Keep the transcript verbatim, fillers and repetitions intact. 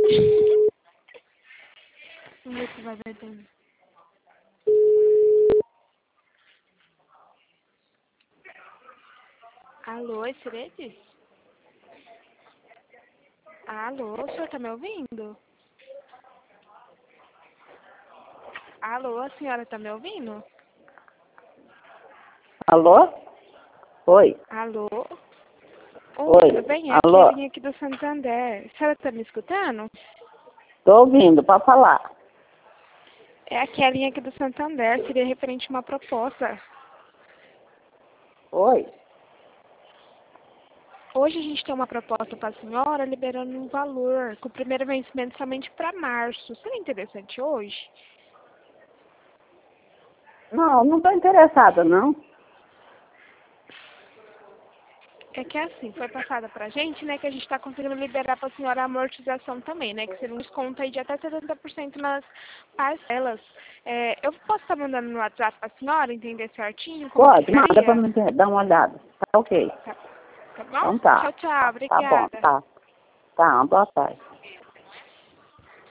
Vamos ver se vai dar tempo. Alô, Essiredes? Alô, o senhor tá me ouvindo? Alô, a senhora tá me ouvindo? Alô? Oi. Alô? Oi. Oi, tudo bem? É a Alô? Kelinha aqui do Santander. A senhora tá me escutando? Tô ouvindo, pode falar. É a Kelinha aqui do Santander. Seria referente a uma proposta. Oi. Hoje a gente tem uma proposta para a senhora liberando um valor com o primeiro vencimento somente para março. Seria interessante hoje? Não, não tô interessada, não. É que é assim, foi passada pra gente, né, que a gente está conseguindo liberar para a senhora a amortização também, né, que seria um desconto aí de até setenta por cento nas parcelas. É, eu posso estar mandando no WhatsApp para a senhora entender certinho como Pode, que manda pra faria? mim dar uma olhada. Tá ok. Tá, tá bom? Então tá. Tchau, tchau. Tá, tá bom, Obrigada. tá. Tá, boa tarde.